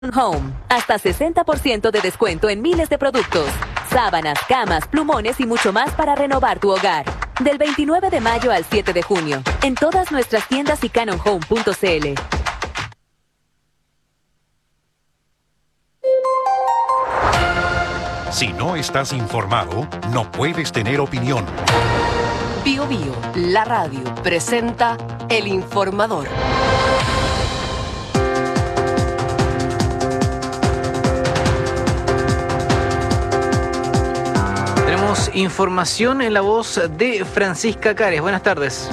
Home, hasta 60% de descuento en miles de productos. Sábanas, camas, plumones y mucho más para renovar tu hogar. Del 29 de mayo al 7 de junio, en todas nuestras tiendas y canonhome.cl. Si no estás informado, no puedes tener opinión. Bio Bio, la radio, presenta El Informador. Tenemos información en la voz de Francisca Cares. Buenas tardes.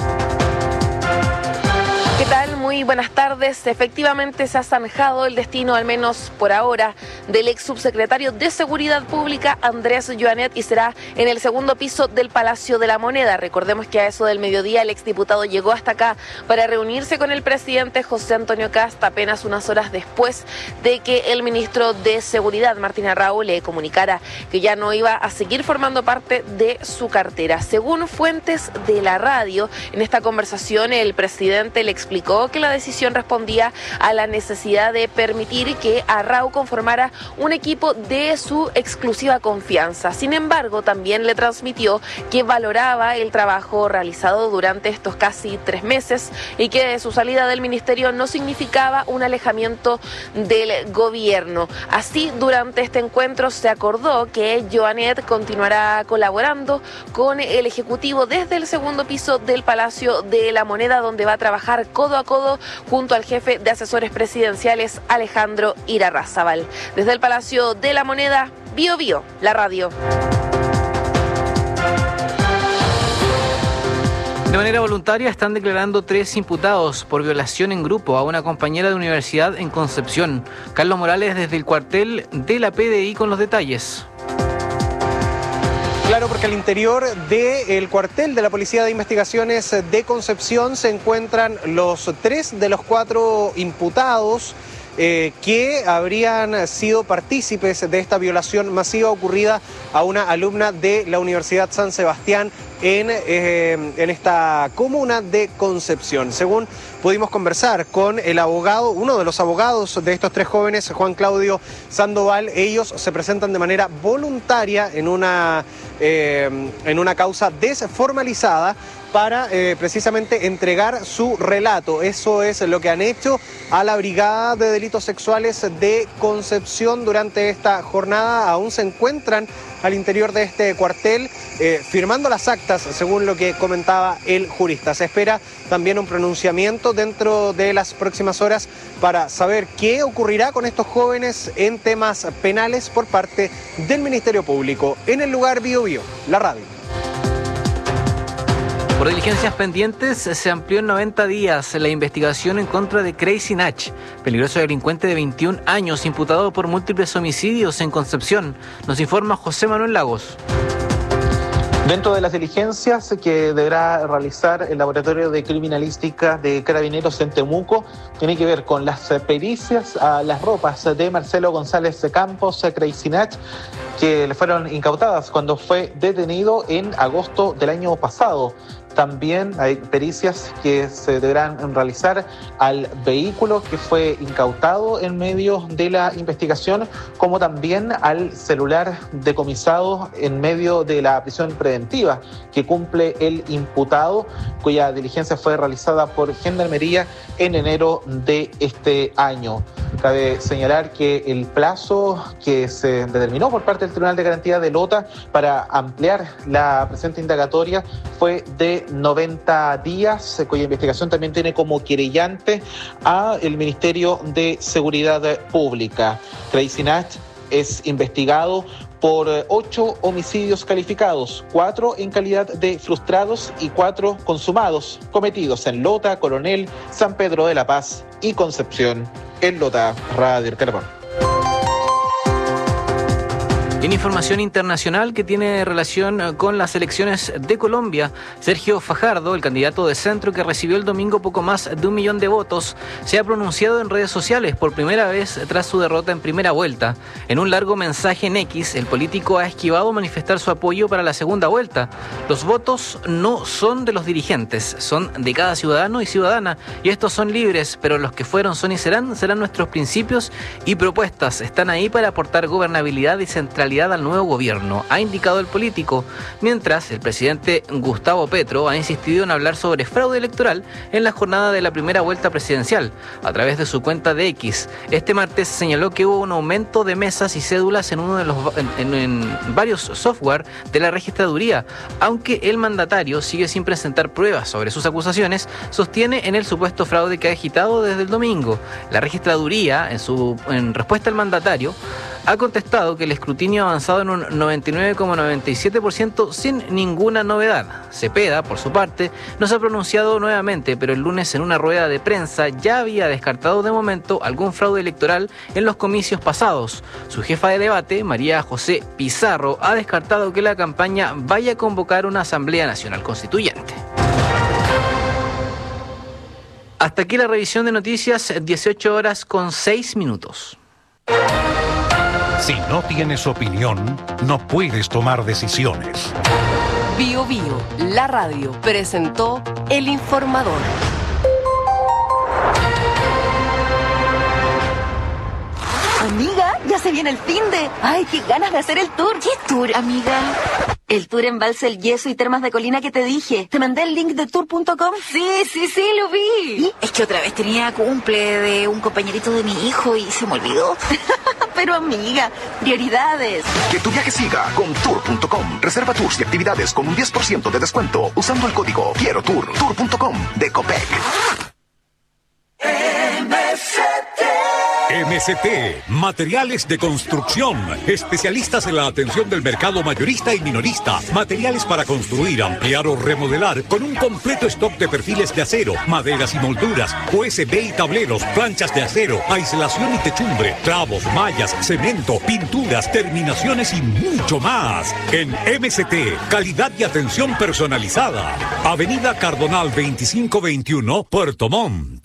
¿Qué tal? Muy buenas tardes. Efectivamente se ha zanjado el destino, al menos por ahora, del ex subsecretario de Seguridad Pública, Andrés Joanet, y será en el segundo piso del Palacio de la Moneda. Recordemos que a eso del mediodía el exdiputado llegó hasta acá para reunirse con el presidente José Antonio Kast, apenas unas horas después de que el ministro de Seguridad, Martín Arrau, le comunicara que ya no iba a seguir formando parte de su cartera. Según fuentes de la radio, en esta conversación el presidente le explicó que la decisión respondía a la necesidad de permitir que Arrau conformara un equipo de su exclusiva confianza. Sin embargo, también le transmitió que valoraba el trabajo realizado durante estos casi 3 meses y que su salida del ministerio no significaba un alejamiento del gobierno. Así, durante este encuentro se acordó que Joanet continuará colaborando con el Ejecutivo desde el segundo piso del Palacio de la Moneda, donde va a trabajar codo a codo junto al jefe de asesores presidenciales, Alejandro Irarrázaval. Desde el Palacio de la Moneda, Bio Bio, la radio. De manera voluntaria están declarando 3 imputados por violación en grupo a una compañera de universidad en Concepción. Carlos Morales desde el cuartel de la PDI con los detalles. Claro, porque al interior del cuartel de la Policía de Investigaciones de Concepción se encuentran los 3 de los 4 imputados que habrían sido partícipes de esta violación masiva ocurrida a una alumna de la Universidad San Sebastián en esta comuna de Concepción. Según pudimos conversar con el abogado, uno de los abogados de estos 3 jóvenes, Juan Claudio Sandoval, ellos se presentan de manera voluntaria en una causa desformalizada para precisamente entregar su relato. Eso es lo que han hecho a la Brigada de Delitos Sexuales de Concepción durante esta jornada. Aún se encuentran al interior de este cuartel firmando las actas, según lo que comentaba el jurista. Se espera también un pronunciamiento dentro de las próximas horas para saber qué ocurrirá con estos jóvenes en temas penales por parte del Ministerio Público. En el lugar Bio Bio, la radio. Por diligencias pendientes, se amplió en 90 días la investigación en contra de Crazy Nach, peligroso delincuente de 21 años, imputado por múltiples homicidios en Concepción. Nos informa José Manuel Lagos. Dentro de las diligencias que deberá realizar el Laboratorio de Criminalística de Carabineros en Temuco, tiene que ver con las pericias a las ropas de Marcelo González de Campos, Crazy Nach, que le fueron incautadas cuando fue detenido en agosto del año pasado. También hay pericias que se deberán realizar al vehículo que fue incautado en medio de la investigación, como también al celular decomisado en medio de la prisión preventiva que cumple el imputado, cuya diligencia fue realizada por Gendarmería en enero de este año. Cabe señalar que el plazo que se determinó por parte del Tribunal de Garantía de Lota para ampliar la presente indagatoria fue de 90 días, cuya investigación también tiene como querellante a el Ministerio de Seguridad Pública. Crazy Nach es investigado por 8 homicidios calificados, 4 en calidad de frustrados y 4 consumados, cometidos en Lota, Coronel, San Pedro de la Paz y Concepción. En Lota, Radio El Calafón. En información internacional que tiene relación con las elecciones de Colombia, Sergio Fajardo, el candidato de centro que recibió el domingo poco más de 1 millón de votos, se ha pronunciado en redes sociales por primera vez tras su derrota en primera vuelta. En un largo mensaje en X, el político ha esquivado manifestar su apoyo para la segunda vuelta. Los votos no son de los dirigentes, son de cada ciudadano y ciudadana, y estos son libres, pero los que fueron, son y serán nuestros principios y propuestas. Están ahí para aportar gobernabilidad y centralidad al nuevo gobierno, ha indicado el político, mientras el presidente Gustavo Petro ha insistido en hablar sobre fraude electoral en la jornada de la primera vuelta presidencial. A través de su cuenta de X, este martes señaló que hubo un aumento de mesas y cédulas en varios software de la registraduría, aunque el mandatario sigue sin presentar pruebas sobre sus acusaciones, sostiene en el supuesto fraude que ha agitado desde el domingo. La registraduría, en respuesta al mandatario, ha contestado que el escrutinio ha avanzado en un 99,97% sin ninguna novedad. Cepeda, por su parte, no se ha pronunciado nuevamente, pero el lunes en una rueda de prensa ya había descartado de momento algún fraude electoral en los comicios pasados. Su jefa de debate, María José Pizarro, ha descartado que la campaña vaya a convocar una Asamblea Nacional Constituyente. Hasta aquí la revisión de noticias, 18:06. Si no tienes opinión, no puedes tomar decisiones. Bio Bio, la radio, presentó El Informador. Amiga, ya se viene el finde. Ay, qué ganas de hacer el tour. ¿Qué tour, amiga? El tour Embalse El Yeso y Termas de Colina que te dije. ¿Te mandé el link de tour.com? Sí, lo vi. ¿Y? Es que otra vez tenía cumple de un compañerito de mi hijo y se me olvidó. Pero amiga, prioridades. Que tu viaje siga con tour.com. Reserva tours y actividades con un 10% de descuento usando el código Quiero Tour. Tour.com de Copec. MCT, materiales de construcción, especialistas en la atención del mercado mayorista y minorista, materiales para construir, ampliar o remodelar, con un completo stock de perfiles de acero, maderas y molduras, USB y tableros, planchas de acero, aislación y techumbre, clavos, mallas, cemento, pinturas, terminaciones y mucho más. En MCT, calidad y atención personalizada. Avenida Cardonal 2521, Puerto Montt.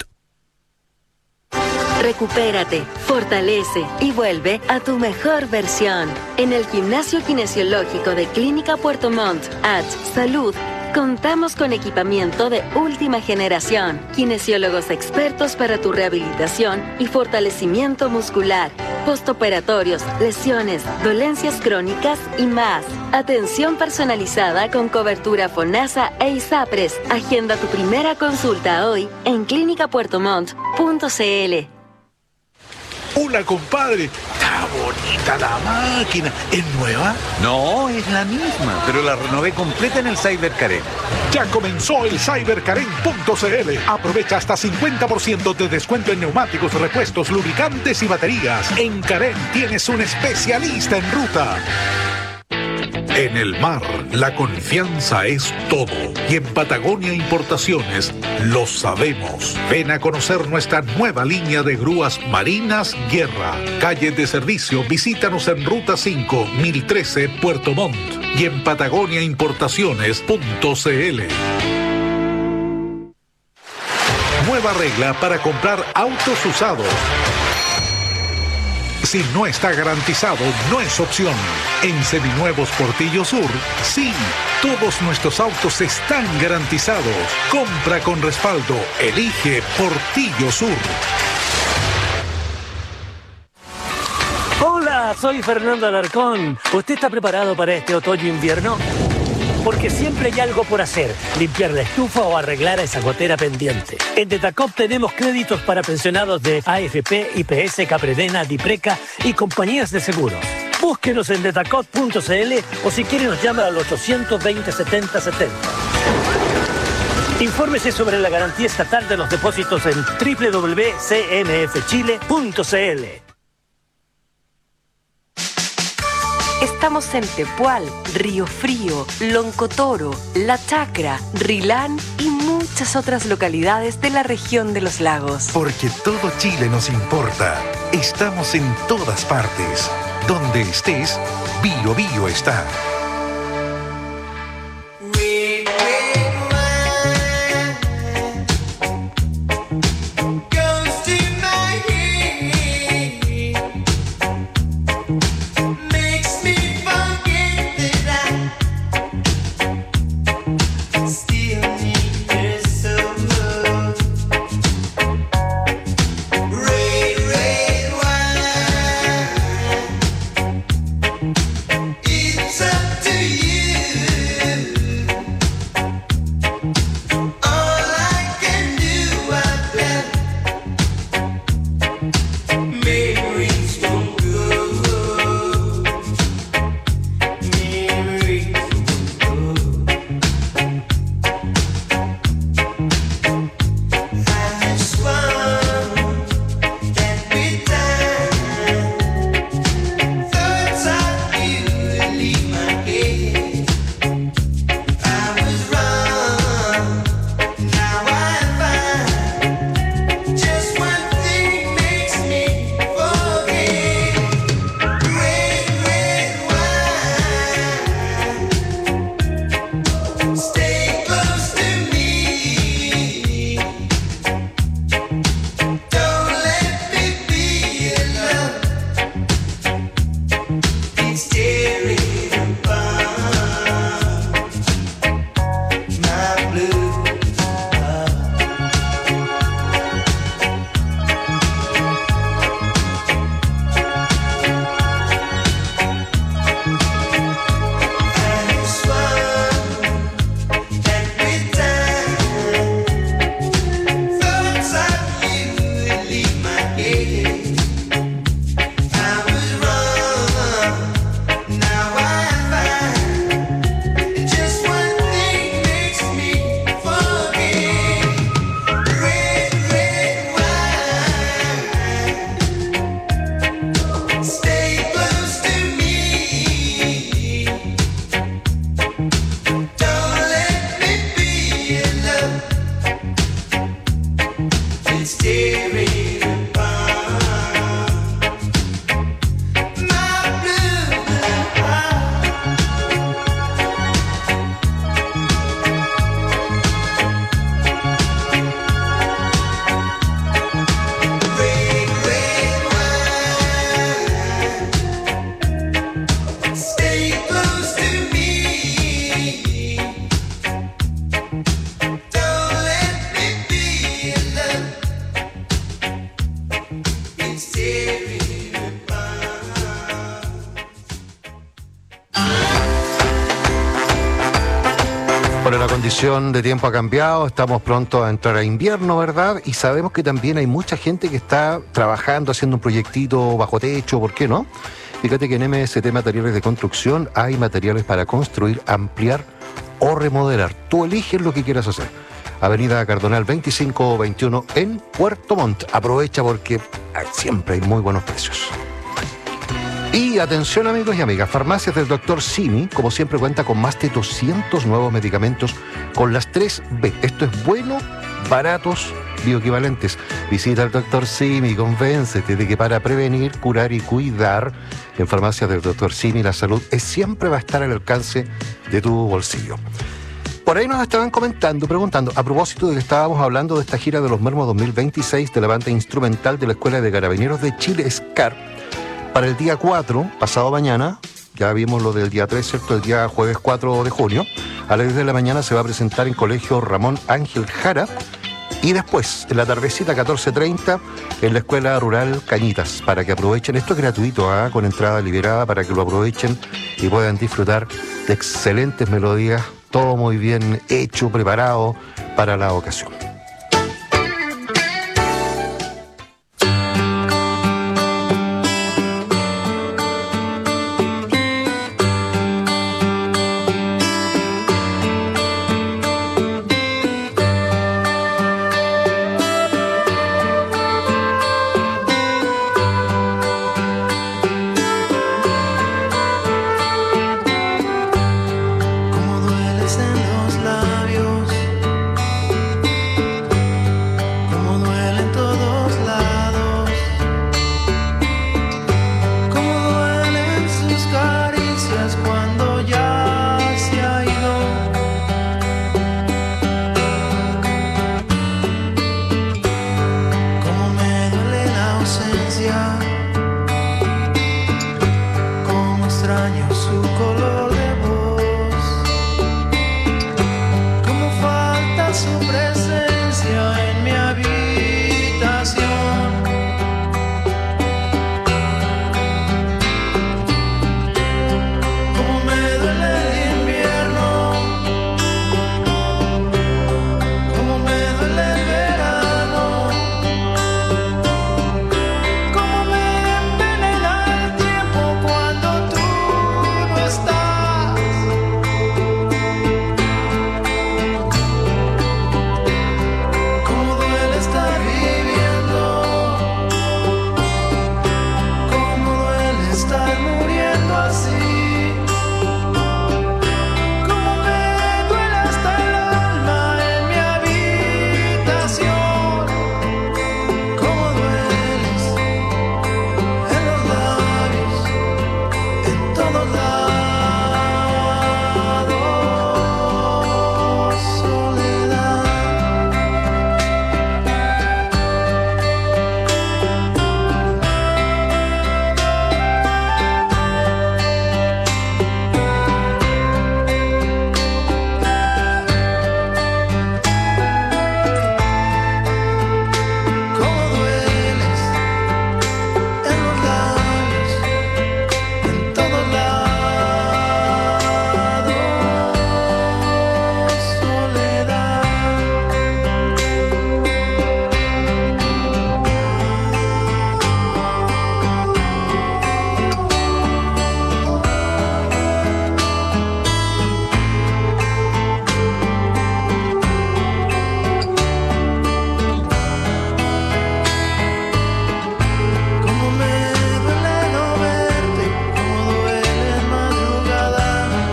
Recupérate, fortalece y vuelve a tu mejor versión. En el Gimnasio Kinesiológico de Clínica Puerto Montt, Salud, contamos con equipamiento de última generación, kinesiólogos expertos para tu rehabilitación y fortalecimiento muscular, postoperatorios, lesiones, dolencias crónicas y más. Atención personalizada con cobertura FONASA e ISAPRES. Agenda tu primera consulta hoy en clinicapuertomont.cl. Hola, compadre. Está bonita la máquina. ¿Es nueva? No, es la misma, pero la renové completa en el Cyber Karen. Ya comenzó el cyberkaren.cl. Aprovecha hasta 50% de descuento en neumáticos, repuestos, lubricantes y baterías. En Karen tienes un especialista en ruta. En el mar, la confianza es todo. Y en Patagonia Importaciones lo sabemos. Ven a conocer nuestra nueva línea de grúas marinas Guerra. Calle de servicio, visítanos en Ruta 5, 1013, Puerto Montt. Y en patagoniaimportaciones.cl. Nueva regla para comprar autos usados. Si no está garantizado, no es opción. En Seminuevos Portillo Sur, sí, todos nuestros autos están garantizados. Compra con respaldo. Elige Portillo Sur. Hola, soy Fernando Alarcón. ¿Usted está preparado para este otoño-invierno? Porque siempre hay algo por hacer, limpiar la estufa o arreglar a esa gotera pendiente. En Detacop tenemos créditos para pensionados de AFP, IPS, Capredena, Dipreca y compañías de seguros. Búsquenos en detacop.cl o si quiere nos llama al 820-7070. Infórmese sobre la garantía estatal de los depósitos en www.cmfchile.cl. Estamos en Tepual, Río Frío, Loncotoro, La Chacra, Rilán y muchas otras localidades de la región de los lagos. Porque todo Chile nos importa. Estamos en todas partes. Donde estés, Bio Bio está. Bueno, la condición de tiempo ha cambiado, estamos pronto a entrar a invierno, ¿verdad? Y sabemos que también hay mucha gente que está trabajando, haciendo un proyectito bajo techo, ¿por qué no? Fíjate que en MST Materiales de Construcción hay materiales para construir, ampliar o remodelar. Tú eliges lo que quieras hacer. Avenida Cardonal 2521 en Puerto Montt. Aprovecha porque siempre hay muy buenos precios. Y atención amigos y amigas, Farmacias del Dr. Simi, como siempre, cuenta con más de 200 nuevos medicamentos con las 3B. Esto es bueno, baratos, bioequivalentes. Visita al Dr. Simi, convéncete de que para prevenir, curar y cuidar, en Farmacias del Dr. Simi la salud siempre va a estar al alcance de tu bolsillo. Por ahí nos estaban preguntando, a propósito de que estábamos hablando de esta gira de los Mermos 2026 de la banda instrumental de la Escuela de Carabineros de Chile, SCAR, para el día 4, pasado mañana, ya vimos lo del día 3, ¿cierto? El día jueves 4 de junio, a las 10 de la mañana se va a presentar en Colegio Ramón Ángel Jara y después, en la tardecita 14:30, en la Escuela Rural Cañitas, para que aprovechen. Esto es gratuito, con entrada liberada, para que lo aprovechen y puedan disfrutar de excelentes melodías, todo muy bien hecho, preparado para la ocasión. tu color de voz. Como falta su presencia en mi habitación. Como me duele el invierno. Como me duele el verano. Como me envenena el tiempo cuando tú no estás. Como duele estar viviendo. Como duele estar muriendo así. Como me duele hasta el alma en mi habitación. Como dueles en los labios, en todos lados, soledad. Como dueles en los labios, en todos lados, soledad. Como me duele no verte, como duele en madrugada.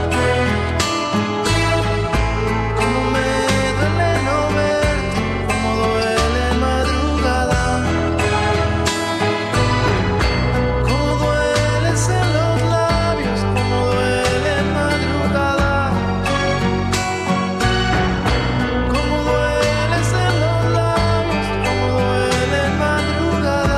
Como me duele no verte, como duele en madrugada. Como dueles en los labios, como duele en madrugada. Como dueles en los labios, como duele en madrugada.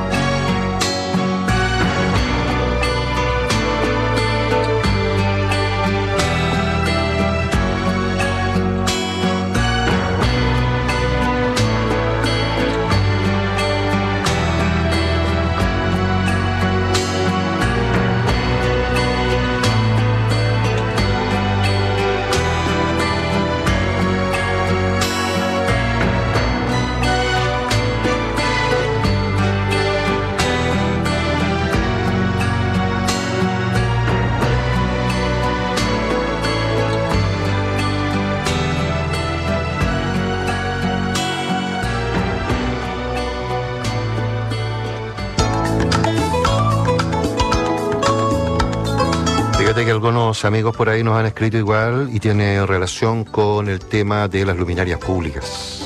Fíjate que algunos amigos por ahí nos han escrito igual y tiene relación con el tema de las luminarias públicas.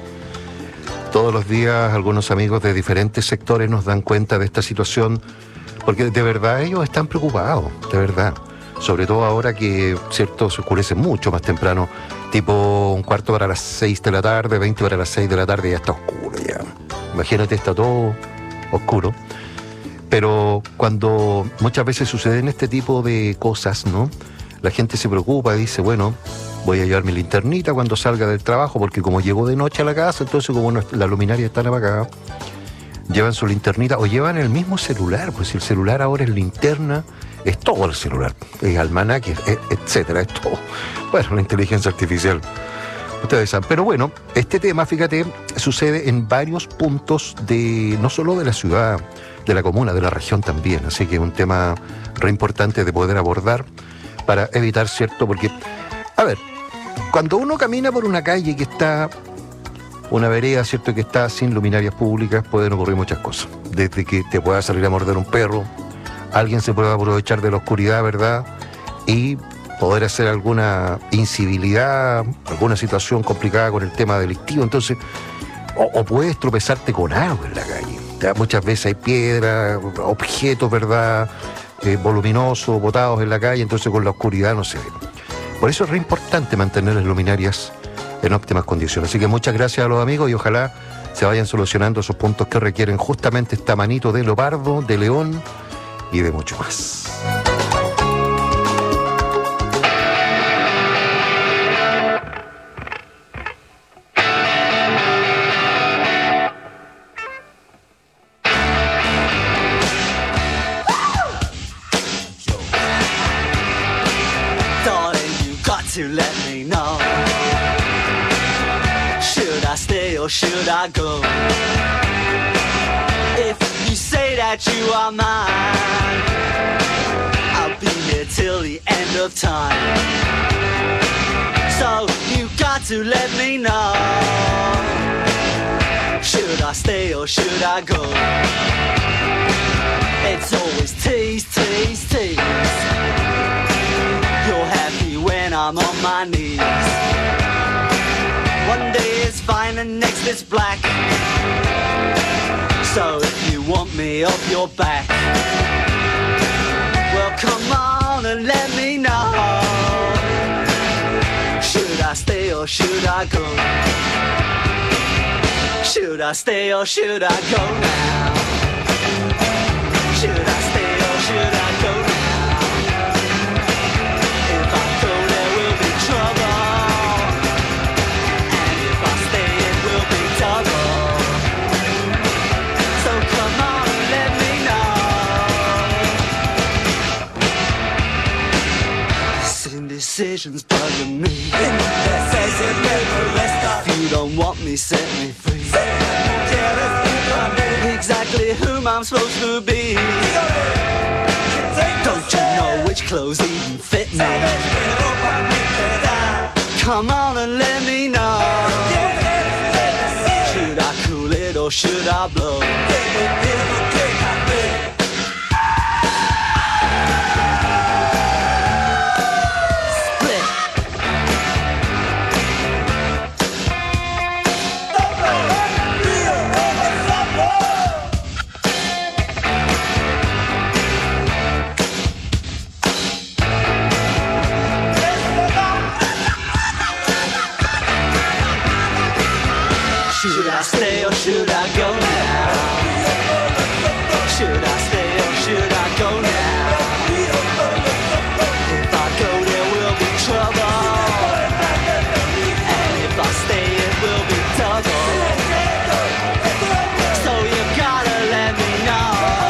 Todos los días algunos amigos de diferentes sectores nos dan cuenta de esta situación porque de verdad ellos están preocupados, de verdad. Sobre todo ahora que, cierto, se oscurece mucho más temprano, tipo 1/4 para las 6 de la tarde, 20 para las 6 de la tarde, ya está oscuro ya. Imagínate, está todo oscuro. Pero cuando muchas veces suceden este tipo de cosas, ¿no? La gente se preocupa y dice, bueno, voy a llevar mi linternita cuando salga del trabajo, porque como llego de noche a la casa, entonces como las luminarias están apagadas, llevan su linternita o llevan el mismo celular, pues el celular ahora es linterna, es todo el celular, es almanaque, etcétera, es todo. Bueno, la inteligencia artificial, ustedes saben. Pero bueno, este tema, fíjate, sucede en varios puntos de, no solo de la ciudad, de la comuna, de la región también. Así que es un tema re importante de poder abordar para evitar, ¿cierto? Porque, a ver, cuando uno camina por una calle que está, una vereda, ¿cierto?, que está sin luminarias públicas, pueden ocurrir muchas cosas. Desde que te pueda salir a morder un perro, alguien se puede aprovechar de la oscuridad, ¿verdad?, y poder hacer alguna incivilidad, alguna situación complicada con el tema delictivo. Entonces, o puedes tropezarte con algo en la calle. Muchas veces hay piedras, objetos, ¿verdad?, voluminosos, botados en la calle, entonces con la oscuridad no se ve. Por eso es re importante mantener las luminarias en óptimas condiciones. Así que muchas gracias a los amigos y ojalá se vayan solucionando esos puntos que requieren justamente esta manito de leopardo, de león y de mucho más. to let me know. Should I stay or should I go? If you say that you are mine, I'll be here till the end of time. So you got to let me know. Should I stay or should I go? It's always tease, tease, tease. You're happy when I'm on my knees. One day it's fine and next it's black. So if you want me off your back, well come on and let me know. Should I stay or should I go? Should I stay or should I go now? Should I stay or should I go now? If I go there will be trouble, and if I stay it will be double. So come on and let me know. Indecision's bugging me. If you don't want me, set me free. Exactly whom I'm supposed to be. Don't you know which clothes even fit me? Come on and let me know. Should I cool it or should I blow? Should I stay or should I go now? Should I stay or should I go now? If I go there will be trouble, and if I stay it will be double. So you gotta let me know.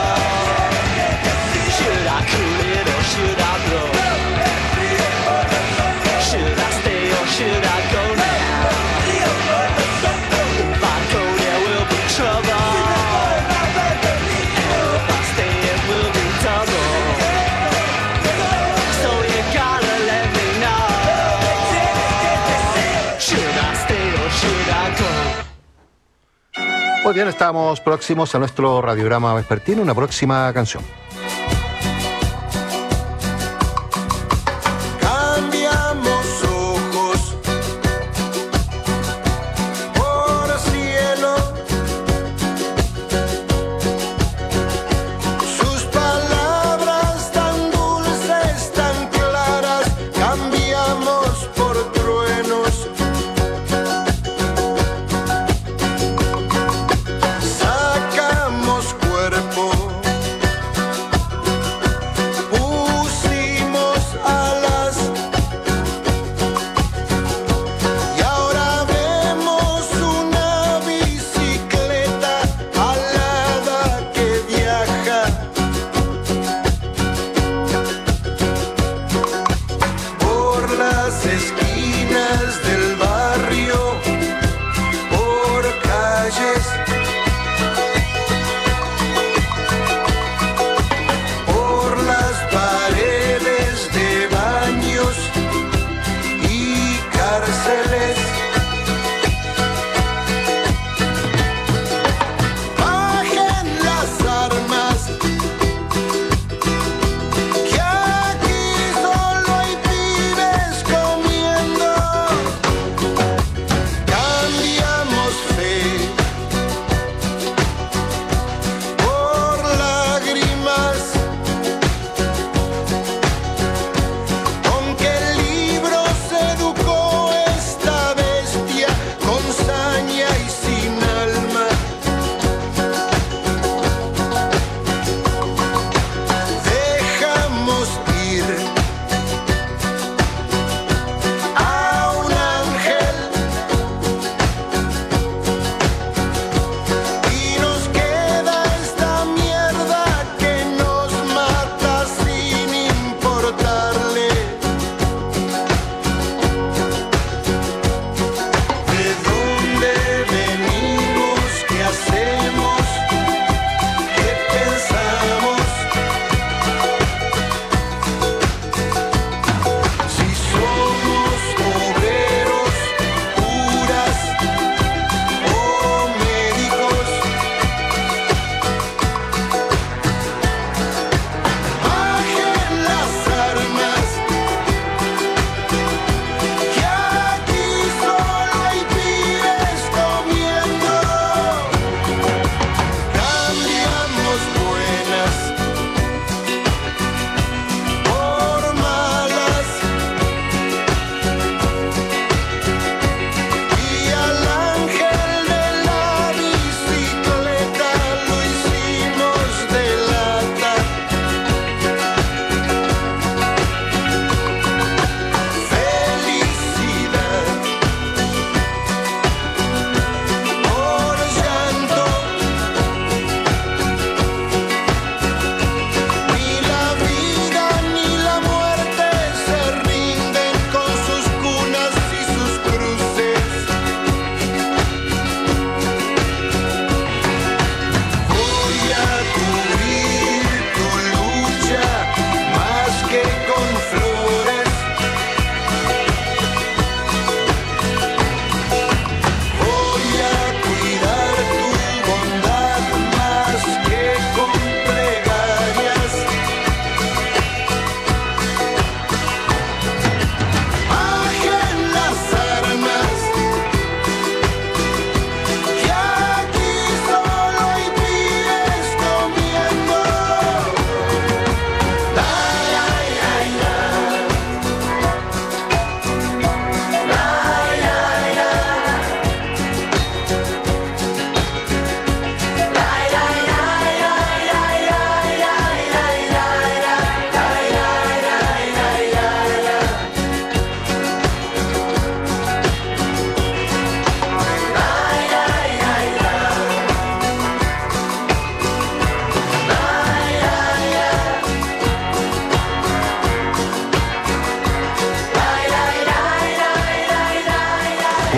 Should I cool it or should I blow? Should I stay or should I go now? Muy bien, estamos próximos a nuestro radiograma vespertino, una próxima canción. Cambiamos ojos por cielo, sus palabras tan dulces, tan claras, cambiamos por truenos. Sacamos cuerpo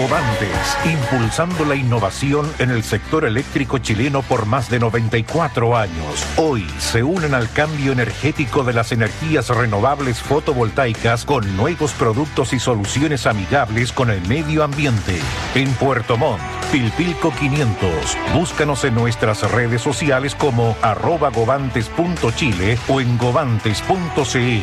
Govantes, impulsando la innovación en el sector eléctrico chileno por más de 94 años. Hoy se unen al cambio energético de las energías renovables fotovoltaicas con nuevos productos y soluciones amigables con el medio ambiente. En Puerto Montt, Pilpilco 500. Búscanos en nuestras redes sociales como @govantes.chile o en govantes.cl.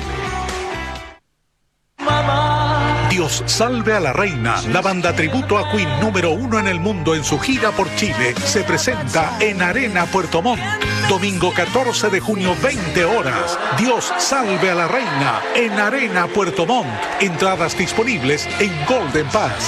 Dios salve a la reina, la banda tributo a Queen número 1 en el mundo en su gira por Chile, se presenta en Arena Puerto Montt. Domingo 14 de junio, 20 horas. Dios salve a la reina en Arena Puerto Montt. Entradas disponibles en Golden Pass.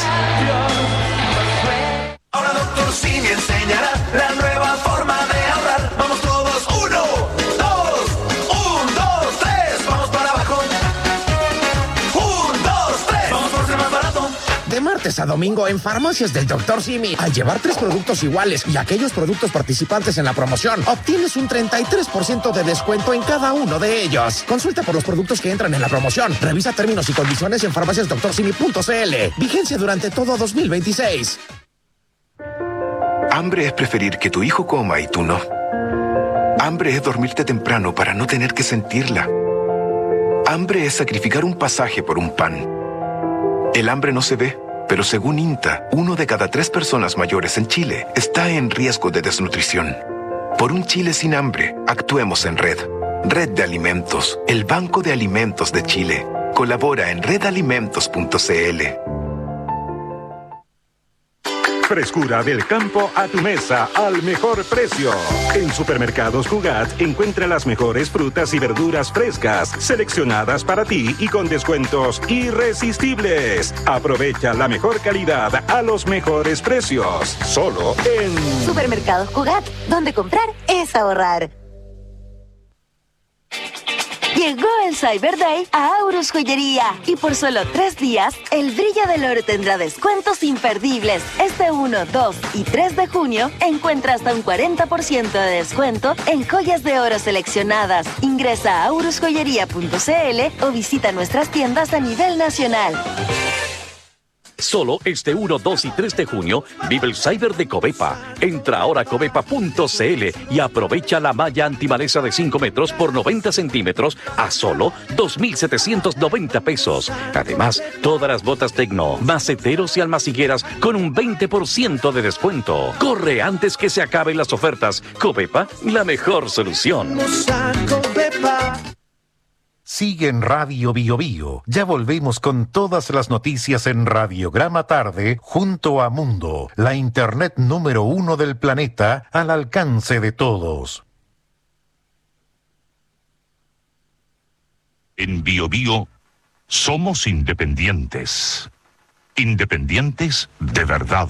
Ahora Dr. Simi enseñará la nueva forma de ahorrar. Vamos todos, 1, 2, 1, 2, 3, vamos para abajo. 1, 2, 3, vamos por ser más barato. De martes a domingo en Farmacias del Dr. Simi, al llevar 3 productos iguales y aquellos productos participantes en la promoción, obtienes un 33% de descuento en cada uno de ellos. Consulta por los productos que entran en la promoción. Revisa términos y condiciones en farmaciasdoctorsimi.cl. Vigencia durante todo 2026. Hambre es preferir que tu hijo coma y tú no. Hambre es dormirte temprano para no tener que sentirla. Hambre es sacrificar un pasaje por un pan. El hambre no se ve, pero según INTA, 1 de cada 3 personas mayores en Chile está en riesgo de desnutrición. Por un Chile sin hambre, actuemos en red. Red de Alimentos, el Banco de Alimentos de Chile. Colabora en redalimentos.cl. Frescura del campo a tu mesa al mejor precio. En Supermercados Cugat encuentra las mejores frutas y verduras frescas, seleccionadas para ti y con descuentos irresistibles. Aprovecha la mejor calidad a los mejores precios. Solo en Supermercados Cugat, donde comprar es ahorrar. Llegó el Cyber Day a Aurus Joyería y por solo 3 días, el Brillo del Oro tendrá descuentos imperdibles. Este 1, 2 y 3 de junio encuentra hasta un 40% de descuento en joyas de oro seleccionadas. Ingresa a aurusjoyería.cl o visita nuestras tiendas a nivel nacional. Solo este 1, 2 y 3 de junio vive el Cyber de Covepa. Entra ahora a covepa.cl y aprovecha la malla antimaleza de 5 metros por 90 centímetros a solo 2.790 pesos. Además, todas las botas Tecno, maceteros y almacigueras con un 20% de descuento. Corre antes que se acaben las ofertas. Covepa, la mejor solución. Sigue en Radio Bio Bio. Ya volvemos con todas las noticias en Radiograma Tarde junto a Mundo, la internet número 1 del planeta al alcance de todos. En Bio Bio somos independientes. Independientes de verdad.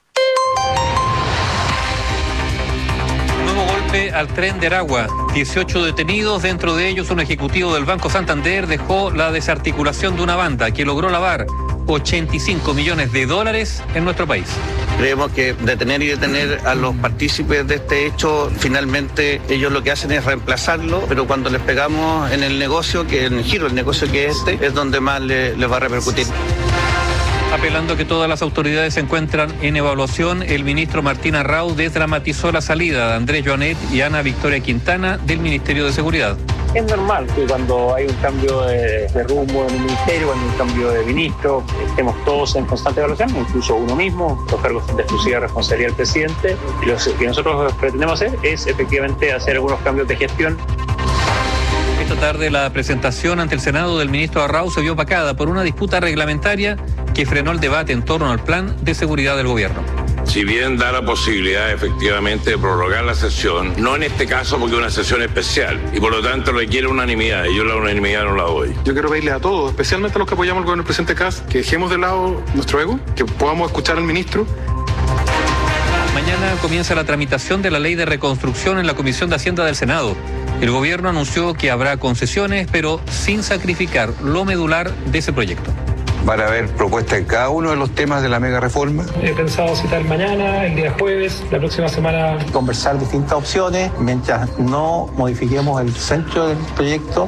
Nuevo golpe al tren de Aragua. 18 detenidos, dentro de ellos un ejecutivo del Banco Santander dejó la desarticulación de una banda que logró lavar 85 millones de dólares en nuestro país. Creemos que detener y detener a los partícipes de este hecho, finalmente ellos lo que hacen es reemplazarlo, pero cuando les pegamos en el negocio, que en el giro del negocio que es este, es donde más les va a repercutir. Apelando a que todas las autoridades se encuentran en evaluación, el ministro Martín Arrau desdramatizó la salida de Andrés Joanet y Ana Victoria Quintana del Ministerio de Seguridad. Es normal que cuando hay un cambio de rumbo en un ministerio, cuando hay un cambio de ministro, estemos todos en constante evaluación, incluso uno mismo, los cargos de exclusiva responsabilidad del presidente. Y lo que nosotros pretendemos hacer es efectivamente hacer algunos cambios de gestión. Esta tarde la presentación ante el Senado del ministro Arrau se vio opacada por una disputa reglamentaria que frenó el debate en torno al plan de seguridad del gobierno. Si bien da la posibilidad efectivamente de prorrogar la sesión, no en este caso porque es una sesión especial y por lo tanto requiere unanimidad y yo la unanimidad no la doy. Yo quiero pedirle a todos, especialmente a los que apoyamos al gobierno del presidente Kast, que dejemos de lado nuestro ego, que podamos escuchar al ministro. Mañana comienza la tramitación de la ley de reconstrucción en la Comisión de Hacienda del Senado. El gobierno anunció que habrá concesiones, pero sin sacrificar lo medular de ese proyecto. Van a haber propuestas en cada uno de los temas de la mega reforma. He pensado citar mañana, el día jueves, la próxima semana. Conversar distintas opciones mientras no modifiquemos el centro del proyecto.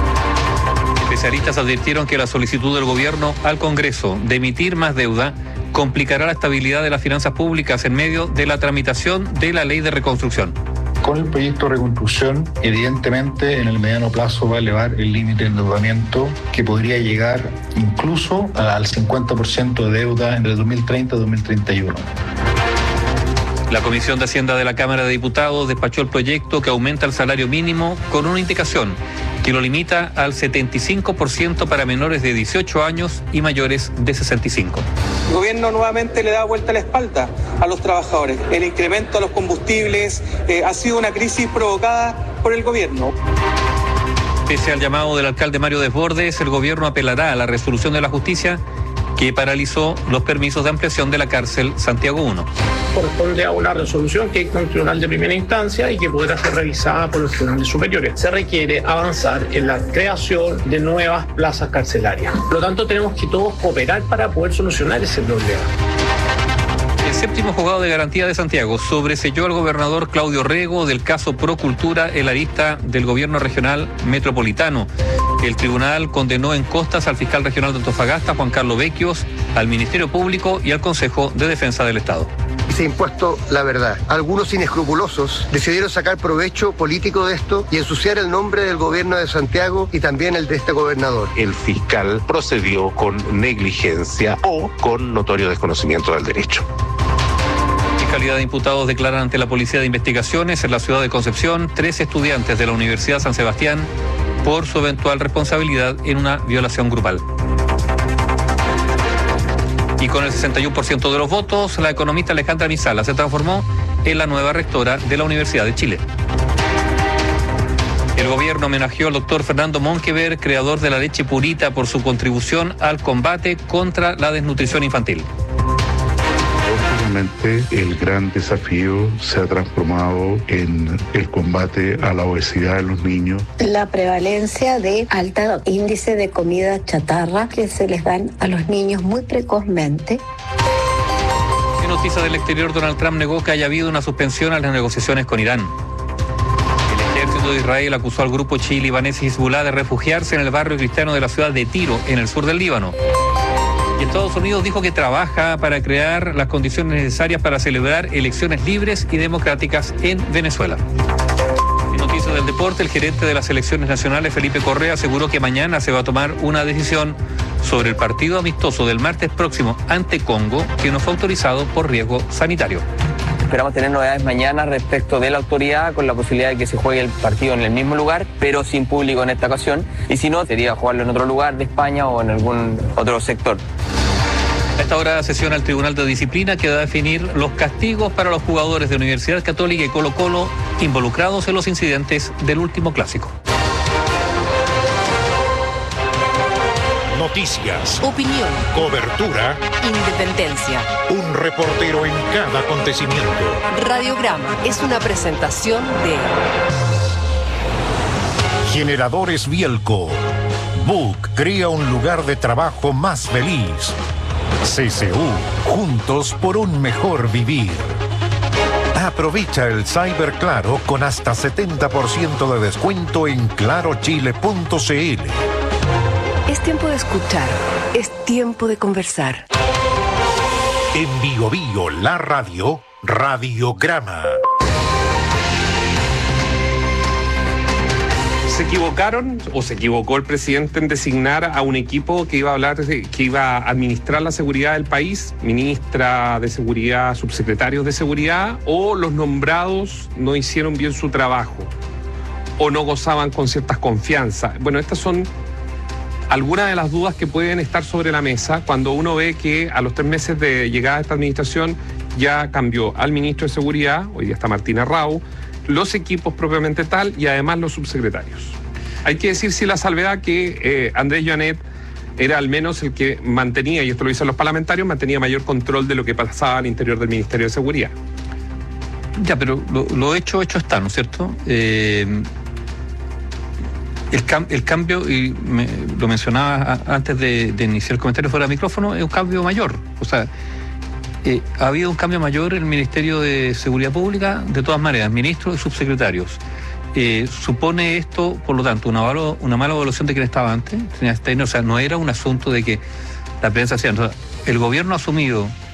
Especialistas advirtieron que la solicitud del gobierno al Congreso de emitir más deuda complicará la estabilidad de las finanzas públicas en medio de la tramitación de la ley de reconstrucción. Con el proyecto de reconstrucción, evidentemente, en el mediano plazo va a elevar el límite de endeudamiento, que podría llegar incluso al 50% de deuda entre 2030 y 2031. La Comisión de Hacienda de la Cámara de Diputados despachó el proyecto que aumenta el salario mínimo con una indicación que lo limita al 75% para menores de 18 años y mayores de 65. El gobierno nuevamente le da vuelta la espalda a los trabajadores. El incremento a los combustibles ha sido una crisis provocada por el gobierno. Pese al llamado del alcalde Mario Desbordes, el gobierno apelará a la resolución de la justicia que paralizó los permisos de ampliación de la cárcel Santiago 1. Corresponde a una resolución que dicta un tribunal de primera instancia y que podrá ser revisada por los tribunales superiores. Se requiere avanzar en la creación de nuevas plazas carcelarias. Por lo tanto, tenemos que todos cooperar para poder solucionar ese problema. El séptimo juzgado de garantía de Santiago sobreseyó al gobernador Claudio Rego del caso Procultura, el arista del gobierno regional metropolitano. El tribunal condenó en costas al fiscal regional de Antofagasta, Juan Carlos Vecchios, al Ministerio Público y al Consejo de Defensa del Estado. Y se ha impuesto la verdad. Algunos inescrupulosos decidieron sacar provecho político de esto y ensuciar el nombre del gobierno de Santiago y también el de este gobernador. El fiscal procedió con negligencia o con notorio desconocimiento del derecho. Fiscalía de Imputados declaran ante la Policía de Investigaciones en la ciudad de Concepción 3 estudiantes de la Universidad San Sebastián por su eventual responsabilidad en una violación grupal. Y con el 61% de los votos, la economista Alejandra Nisala se transformó en la nueva rectora de la Universidad de Chile. El gobierno homenajeó al doctor Fernando Monkever, creador de la leche purita, por su contribución al combate contra la desnutrición infantil. El gran desafío se ha transformado en el combate a la obesidad en los niños. La prevalencia de alto índice de comida chatarra que se les dan a los niños muy precozmente. En noticias del exterior, Donald Trump negó que haya habido una suspensión a las negociaciones con Irán. El ejército de Israel acusó al grupo chií libanés Hezbollah de refugiarse en el barrio cristiano de la ciudad de Tiro, en el sur del Líbano. Y Estados Unidos dijo que trabaja para crear las condiciones necesarias para celebrar elecciones libres y democráticas en Venezuela. En noticias del deporte, el gerente de las selecciones nacionales, Felipe Correa, aseguró que mañana se va a tomar una decisión sobre el partido amistoso del martes próximo ante Congo, que no fue autorizado por riesgo sanitario. Esperamos tener novedades mañana respecto de la autoridad, con la posibilidad de que se juegue el partido en el mismo lugar, pero sin público en esta ocasión. Y si no, sería jugarlo en otro lugar de España o en algún otro sector. A esta hora sesiona el Tribunal de Disciplina, que va a definir los castigos para los jugadores de Universidad Católica y Colo-Colo involucrados en los incidentes del último clásico. Noticias, opinión, cobertura, independencia. un reportero en cada acontecimiento. Radiograma es una presentación de Generadores Bielco. Book crea un lugar de trabajo más feliz. CCU, juntos por un mejor vivir. Aprovecha el Cyber Claro con hasta 70% de descuento en clarochile.cl. Es tiempo de escuchar, es tiempo de conversar. En Bio Bio, la radio, Radiograma. ¿Se equivocaron o se equivocó el presidente en designar a un equipo que iba a administrar la seguridad del país? Ministra de Seguridad, subsecretarios de Seguridad, o los nombrados no hicieron bien su trabajo o no gozaban con ciertas confianzas. Bueno, estas son algunas de las dudas que pueden estar sobre la mesa cuando uno ve que a los 3 meses de llegada a esta administración ya cambió al ministro de Seguridad, hoy día está Martina Rau, los equipos propiamente tal y además los subsecretarios. Hay que decir sí la salvedad que Andrés Joanet era al menos el que mantenía, y esto lo dicen los parlamentarios, mantenía mayor control de lo que pasaba al interior del Ministerio de Seguridad. Ya, pero lo hecho está, ¿no es cierto? El cambio, y lo mencionaba antes de iniciar el comentario fuera de micrófono, es un cambio mayor. O sea, ha habido un cambio mayor en el Ministerio de Seguridad Pública, de todas maneras, ministros y subsecretarios. Supone esto, por lo tanto, una mala evaluación de quien estaba antes. O sea, no era un asunto de que la prensa hacía. El gobierno ha asumido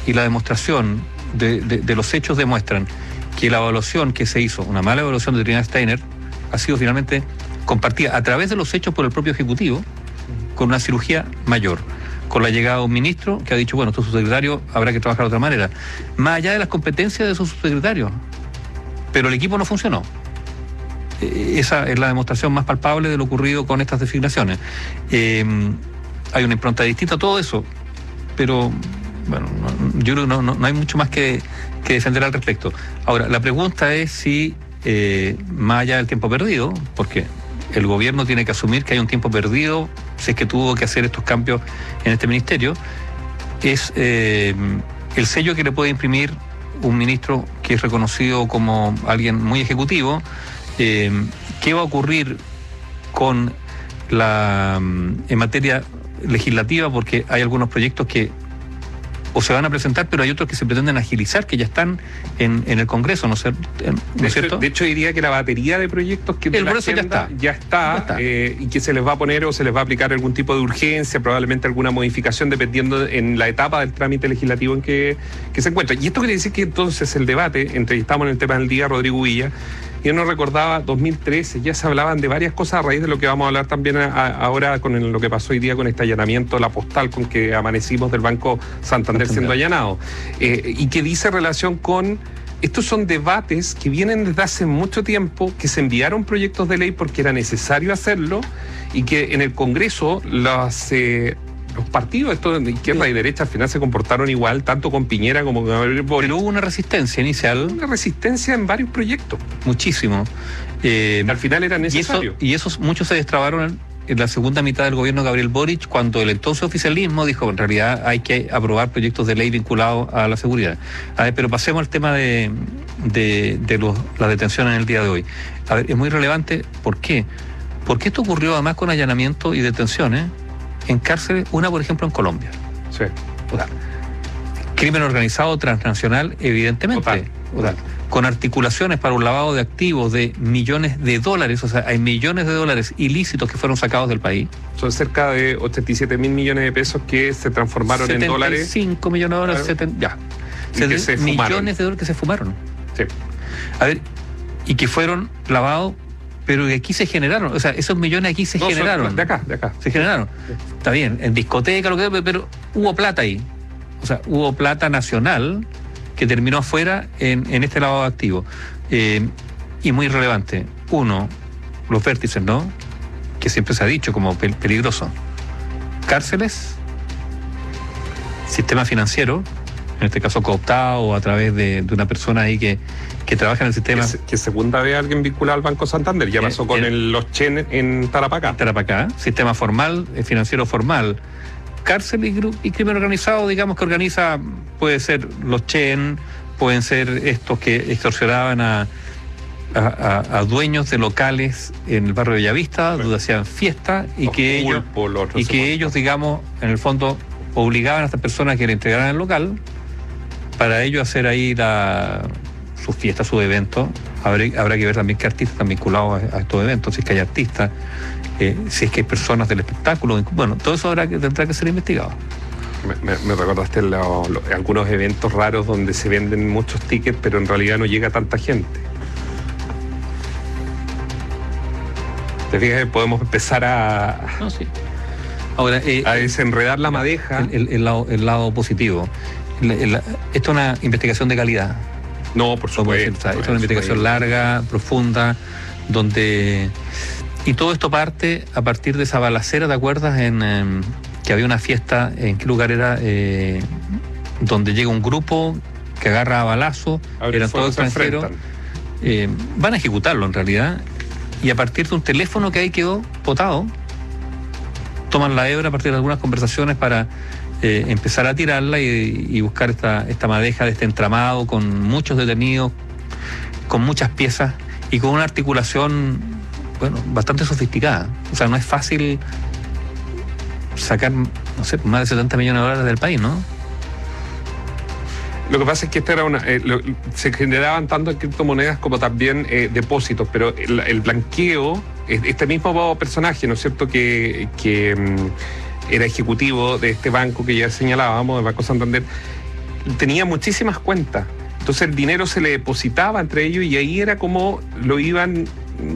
y la demostración de los hechos demuestran que la evaluación que se hizo, una mala evaluación de Trina Steiner, ha sido finalmente compartida a través de los hechos por el propio Ejecutivo con una cirugía mayor, con la llegada de un ministro que ha dicho, bueno, tu subsecretario habrá que trabajar de otra manera, más allá de las competencias de su subsecretario, pero el equipo no funcionó. Esa es la demostración más palpable de lo ocurrido con estas designaciones. Hay una impronta distinta a todo eso, pero bueno, yo creo que no hay mucho más que defender al respecto. Ahora, la pregunta es si, más allá del tiempo perdido, porque el gobierno tiene que asumir que hay un tiempo perdido, si es que tuvo que hacer estos cambios en este ministerio, es el sello que le puede imprimir un ministro que es reconocido como alguien muy ejecutivo. ¿Qué va a ocurrir con en materia legislativa? Porque hay algunos proyectos que o se van a presentar, pero hay otros que se pretenden agilizar, que ya están en el Congreso, ¿no es cierto? De hecho, diría que la batería de proyectos que ya está, y que se les va a poner o se les va a aplicar algún tipo de urgencia, probablemente alguna modificación, dependiendo en la etapa del trámite legislativo en que se encuentra. Y esto quiere decir que entonces el debate, entrevistamos en el tema del día a Rodrigo Villa, y él nos recordaba 2013, ya se hablaban de varias cosas a raíz de lo que vamos a hablar también ahora con lo que pasó hoy día con este allanamiento, la postal con que amanecimos del Banco Santander siendo allanado, y que dice relación con... Estos son debates que vienen desde hace mucho tiempo, que se enviaron proyectos de ley porque era necesario hacerlo, y que en el Congreso los partidos, estos de izquierda y derecha, al final se comportaron igual, tanto con Piñera como con Gabriel Boric. Pero hubo una resistencia inicial. Una resistencia en varios proyectos. Muchísimo. Al final era necesario. Y esos muchos se destrabaron en la segunda mitad del gobierno de Gabriel Boric, cuando el entonces oficialismo dijo, en realidad hay que aprobar proyectos de ley vinculados a la seguridad. A ver, pero pasemos al tema de la detención en el día de hoy. A ver, es muy relevante. ¿Por qué? Porque esto ocurrió además con allanamientos y detenciones en cárceles, una por ejemplo en Colombia. Sí. O sea, crimen organizado transnacional, evidentemente. O sea, con articulaciones para un lavado de activos de millones de dólares, o sea, hay millones de dólares ilícitos que fueron sacados del país. Son cerca de 87 mil millones de pesos que se transformaron en dólares. 75 millones de dólares, claro. Millones de dólares que se fumaron. Sí. A ver, y que fueron lavados, pero que aquí se generaron, o sea, esos millones aquí se generaron. De acá. Se generaron. Sí. Está bien, en discoteca, lo que sea, pero hubo plata ahí. O sea, hubo plata nacional que terminó afuera en este lavado de activos. Y muy relevante. Uno, los vértices, ¿no? Que siempre se ha dicho como peligroso. Cárceles, sistema financiero, en este caso cooptado o a través de una persona ahí que trabaja en el sistema. Que segunda vez alguien vinculado al Banco Santander. Ya pasó con los Chen en Tarapacá. Sistema formal, financiero formal. Cárcel y crimen organizado, digamos que organiza, puede ser los Chen, pueden ser estos que extorsionaban a dueños de locales en el barrio de Bellavista, donde hacían fiesta y que ellos, digamos, en el fondo obligaban a estas personas que le entregaran el local para ellos hacer ahí sus fiestas, sus eventos. Habrá que ver también qué artistas están vinculados a estos eventos, si es que hay artistas, si es que hay personas del espectáculo. Bueno, todo eso tendrá que ser investigado. Me recordaste algunos eventos raros donde se venden muchos tickets, pero en realidad no llega tanta gente. ¿Te fijas? Podemos empezar a desenredar la madeja. El lado positivo. Esto es una investigación de calidad. No, por supuesto. Esto es una investigación larga, profunda, donde... Y todo esto parte a partir de esa balacera, ¿te acuerdas? Que había una fiesta, ¿en qué lugar era? Donde llega un grupo que agarra a balazo, eran todos extranjeros. Van a ejecutarlo en realidad, y a partir de un teléfono que ahí quedó botado, toman la hebra a partir de algunas conversaciones para empezar a tirarla y buscar esta madeja de este entramado con muchos detenidos, con muchas piezas y con una articulación bastante sofisticada. O sea, no es fácil sacar, no sé, más de 70 millones de dólares del país, ¿no? Lo que pasa es que se generaban tanto en criptomonedas como también depósitos, pero el blanqueo, este mismo personaje, ¿no es cierto?, que era ejecutivo de este banco que ya señalábamos, del Banco Santander, tenía muchísimas cuentas. Entonces el dinero se le depositaba entre ellos y ahí era como lo iban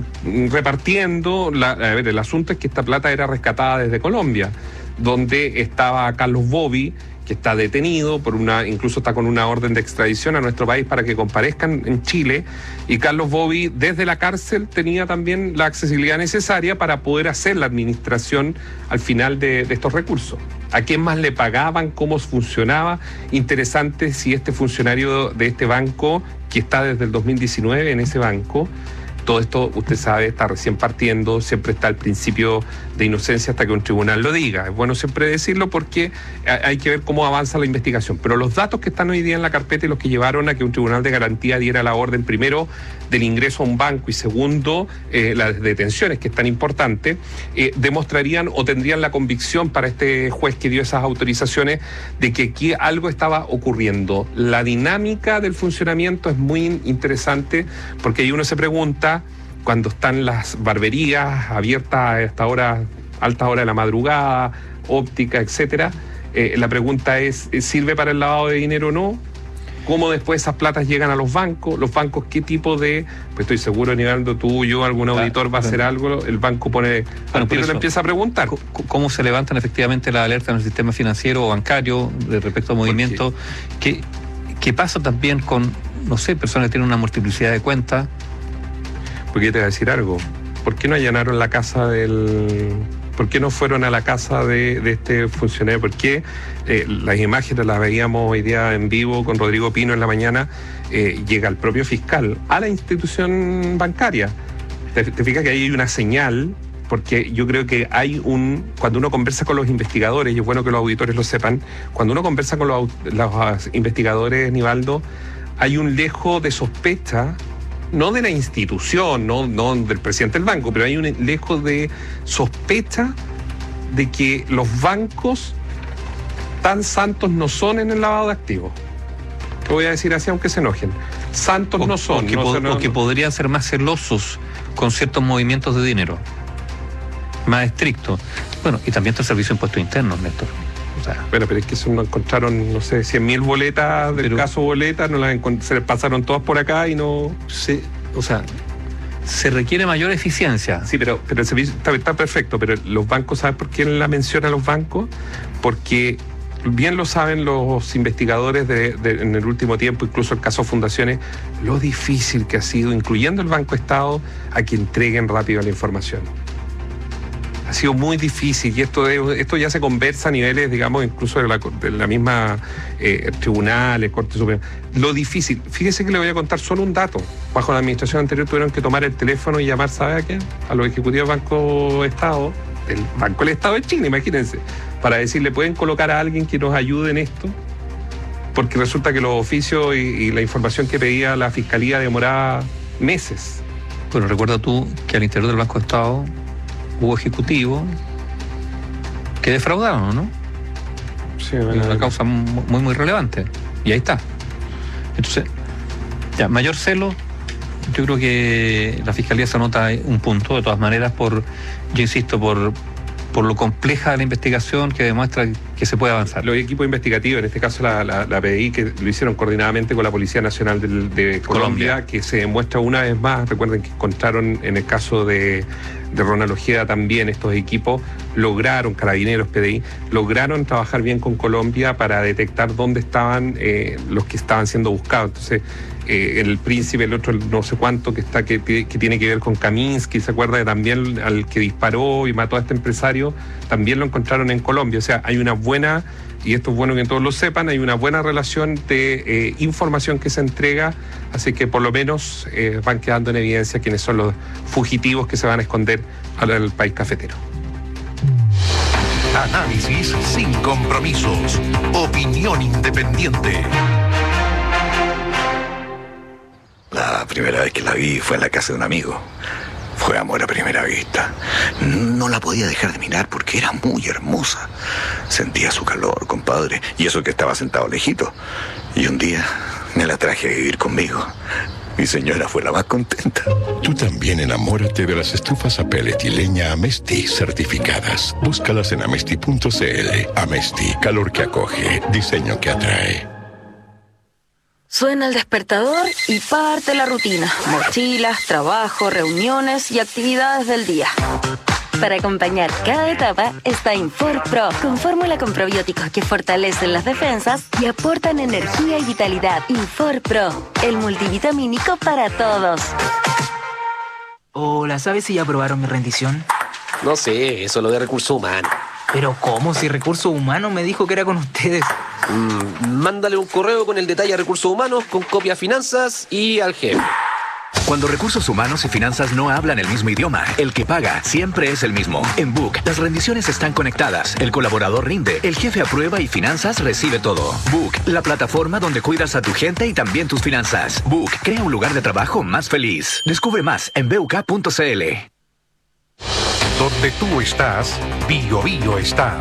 repartiendo. El asunto es que esta plata era rescatada desde Colombia, donde estaba Carlos Bobby, que está detenido incluso está con una orden de extradición a nuestro país para que comparezcan en Chile, y Carlos Bobby desde la cárcel tenía también la accesibilidad necesaria para poder hacer la administración al final de estos recursos. ¿A quién más le pagaban? ¿Cómo funcionaba? Interesante si este funcionario de este banco, que está desde el 2019 en ese banco, todo esto, usted sabe, está recién partiendo, siempre está el principio de inocencia hasta que un tribunal lo diga. Es bueno siempre decirlo porque hay que ver cómo avanza la investigación. Pero los datos que están hoy día en la carpeta y los que llevaron a que un tribunal de garantía diera la orden, primero, del ingreso a un banco y segundo, las detenciones, que es tan importante, demostrarían o tendrían la convicción para este juez que dio esas autorizaciones de que aquí algo estaba ocurriendo. La dinámica del funcionamiento es muy interesante porque ahí uno se pregunta, cuando están las barberías abiertas a esta hora, altas horas de la madrugada, óptica, etcétera, la pregunta es, ¿sirve para el lavado de dinero o no? ¿Cómo después esas platas llegan a los bancos? ¿Los bancos qué tipo de...? Pues estoy seguro, Nivaldo, tú, yo, algún auditor va a hacer algo, el banco pone... Al tiro le empieza a preguntar. ¿Cómo se levantan efectivamente las alertas en el sistema financiero o bancario respecto a movimientos? ¿Qué pasa también con, no sé, personas que tienen una multiplicidad de cuentas? Porque yo te voy a decir algo. ¿Por qué no allanaron la casa ¿Por qué no fueron a la casa de este funcionario? ¿Por qué las imágenes las veíamos hoy día en vivo con Rodrigo Pino en la mañana? Llega el propio fiscal a la institución bancaria. ¿Te fijas que ahí hay una señal? Porque yo creo que cuando uno conversa con los investigadores, y es bueno que los auditores lo sepan, cuando uno conversa con los investigadores, Nivaldo, hay un lejo de sospecha, no de la institución, no del presidente del banco, pero hay un lejos de sospecha de que los bancos tan santos no son en el lavado de activos. Lo voy a decir así aunque se enojen. Santos no son. O que podrían ser más celosos con ciertos movimientos de dinero. Más estrictos. Bueno, y también está el Servicio de Impuestos Internos, Néstor. Bueno, pero es que eso no encontraron, no sé, 100.000 boletas del caso Boleta, se les pasaron todas por acá y no... Se requiere mayor eficiencia. Sí, pero el servicio está perfecto, pero los bancos, ¿sabes por qué la menciona a los bancos? Porque bien lo saben los investigadores en el último tiempo, incluso el caso Fundaciones, lo difícil que ha sido, incluyendo el Banco Estado, a que entreguen rápido la información. Ha sido muy difícil y esto ya se conversa a niveles, digamos, incluso de la misma tribunales, Corte Suprema. Lo difícil, fíjese que le voy a contar solo un dato. Bajo la administración anterior tuvieron que tomar el teléfono y llamar, ¿sabe a qué? A los ejecutivos del Banco Estado, del Banco del Estado de Chile, imagínense, para decirle, ¿pueden colocar a alguien que nos ayude en esto? Porque resulta que los oficios y la información que pedía la Fiscalía demoraba meses. Bueno, recuerda tú que al interior del Banco de Estado hubo ejecutivos que defraudaron, ¿no? Sí, una causa muy, muy relevante. Y ahí está. Entonces, ya, mayor celo, yo creo que la Fiscalía se anota un punto, de todas maneras, yo insisto, por lo compleja de la investigación que demuestra que se puede avanzar. Los equipos investigativos, en este caso la PDI, que lo hicieron coordinadamente con la Policía Nacional de Colombia, que se demuestra una vez más, recuerden que encontraron en el caso de Ronald Ojeda también, estos equipos lograron, Carabineros, PDI, lograron trabajar bien con Colombia para detectar dónde estaban los que estaban siendo buscados. Entonces, el Príncipe, el otro no sé cuánto, que tiene que ver con Kaminsky, se acuerda de también al que disparó y mató a este empresario, también lo encontraron en Colombia. O sea, hay una buena, y esto es bueno que todos lo sepan, hay una buena relación de información que se entrega, así que por lo menos van quedando en evidencia quiénes son los fugitivos que se van a esconder al país cafetero. Análisis sin compromisos. Opinión independiente. La primera vez que la vi fue en la casa de un amigo. Fue amor a primera vista. No la podía dejar de mirar porque era muy hermosa. Sentía su calor, compadre, y eso que estaba sentado lejito. Y un día me la traje a vivir conmigo. Mi señora fue la más contenta. Tú también enamórate de las estufas a pellet y leña Amesti certificadas. Búscalas en amesti.cl. Amesti, calor que acoge, diseño que atrae. Suena el despertador y parte la rutina. Mochilas, trabajo, reuniones y actividades del día. Para acompañar cada etapa está Infor Pro, con fórmula con probióticos que fortalecen las defensas y aportan energía y vitalidad. Infor Pro, el multivitamínico para todos. Hola, ¿sabes si ya aprobaron mi rendición? No sé, eso es lo de recursos humanos. ¿Pero cómo? Si Recursos Humanos me dijo que era con ustedes. Mándale un correo con el detalle a Recursos Humanos, con copia a Finanzas y al jefe. Cuando Recursos Humanos y Finanzas no hablan el mismo idioma, el que paga siempre es el mismo. En Book, las rendiciones están conectadas, el colaborador rinde, el jefe aprueba y Finanzas recibe todo. Book, la plataforma donde cuidas a tu gente y también tus finanzas. Book, crea un lugar de trabajo más feliz. Descubre más en buk.cl. Donde tú estás, Bio Bio está.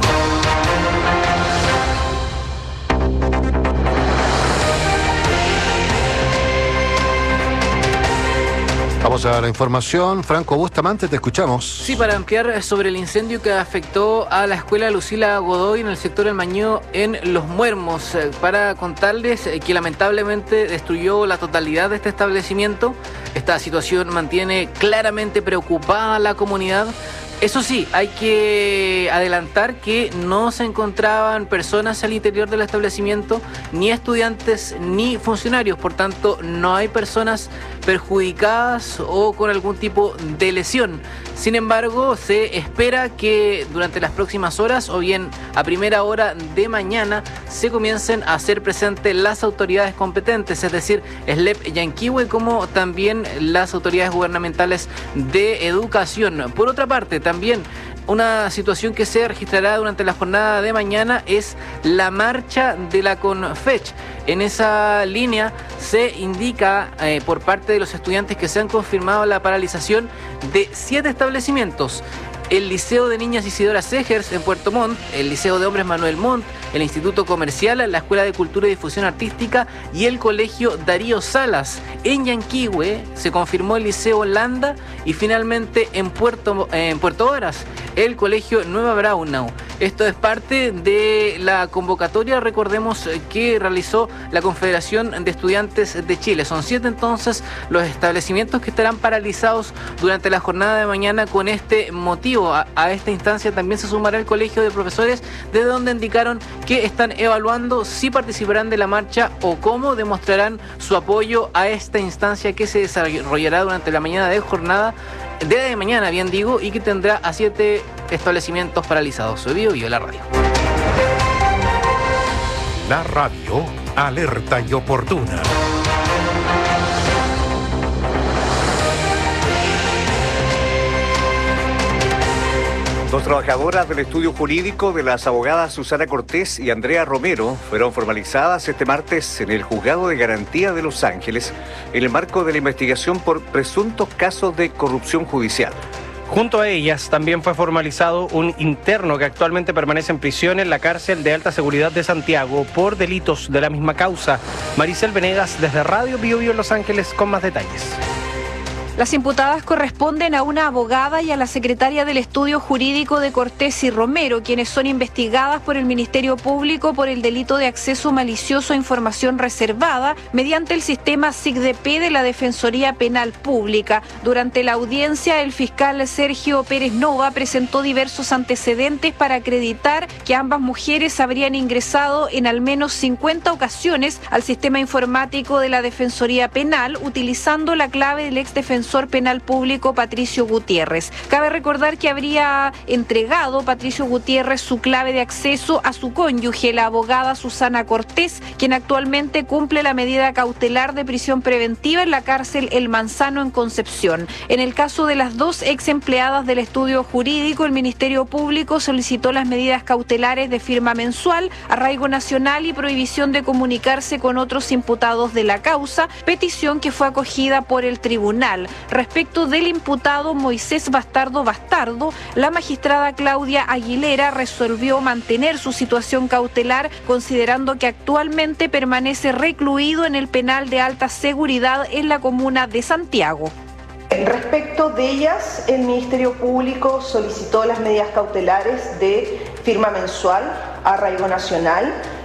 Vamos a la información. Franco Bustamante, te escuchamos. Sí, para ampliar sobre el incendio que afectó a la escuela Lucila Godoy en el sector del Mañó en Los Muermos. Para contarles que lamentablemente destruyó la totalidad de este establecimiento. Esta situación mantiene claramente preocupada a la comunidad. Eso sí, hay que adelantar que no se encontraban personas al interior del establecimiento, ni estudiantes ni funcionarios, por tanto no hay personas perjudicadas o con algún tipo de lesión. Sin embargo, se espera que durante las próximas horas o bien a primera hora de mañana se comiencen a hacer presentes las autoridades competentes, es decir, SLEP Yanquihue, como también las autoridades gubernamentales de educación. Por otra parte, también una situación que se registrará durante la jornada de mañana es la marcha de la CONFECH. En esa línea se indica por parte de los estudiantes que se han confirmado la paralización de 7 establecimientos. El Liceo de Niñas Isidora Segers en Puerto Montt, el Liceo de Hombres Manuel Montt, el Instituto Comercial, la Escuela de Cultura y Difusión Artística y el Colegio Darío Salas. En Yanquihue se confirmó el Liceo Holanda y finalmente en Puerto Varas, el Colegio Nueva Braunau. Esto es parte de la convocatoria, recordemos, que realizó la Confederación de Estudiantes de Chile. Son 7 entonces los establecimientos que estarán paralizados durante la jornada de mañana con este motivo. A esta instancia también se sumará el Colegio de Profesores, desde donde indicaron que están evaluando si participarán de la marcha o cómo demostrarán su apoyo a esta instancia que se desarrollará durante la mañana de jornada de mañana, bien digo, y que tendrá a 7 establecimientos paralizados. Soy Bio Bio, la radio. La radio, alerta y oportuna. Dos trabajadoras del estudio jurídico de las abogadas Susana Cortés y Andrea Romero fueron formalizadas este martes en el Juzgado de Garantía de Los Ángeles en el marco de la investigación por presuntos casos de corrupción judicial. Junto a ellas también fue formalizado un interno que actualmente permanece en prisión en la cárcel de alta seguridad de Santiago por delitos de la misma causa. Maricel Venegas desde Radio Bio Bio en Los Ángeles con más detalles. Las imputadas corresponden a una abogada y a la secretaria del estudio jurídico de Cortés y Romero, quienes son investigadas por el Ministerio Público por el delito de acceso malicioso a información reservada mediante el sistema SIGDP de la Defensoría Penal Pública. Durante la audiencia, el fiscal Sergio Pérez Nova presentó diversos antecedentes para acreditar que ambas mujeres habrían ingresado en al menos 50 ocasiones al sistema informático de la Defensoría Penal utilizando la clave del exdefensor penal público Patricio Gutiérrez. Cabe recordar que habría entregado Patricio Gutiérrez su clave de acceso a su cónyuge, la abogada Susana Cortés, quien actualmente cumple la medida cautelar de prisión preventiva en la cárcel El Manzano en Concepción. En el caso de las dos ex empleadas del estudio jurídico, el Ministerio Público solicitó las medidas cautelares de firma mensual, arraigo nacional y prohibición de comunicarse con otros imputados de la causa, petición que fue acogida por el tribunal. Respecto del imputado Moisés Bastardo, la magistrada Claudia Aguilera resolvió mantener su situación cautelar, considerando que actualmente permanece recluido en el penal de alta seguridad en la comuna de Santiago. Respecto de ellas, el Ministerio Público solicitó las medidas cautelares de firma mensual, arraigo nacional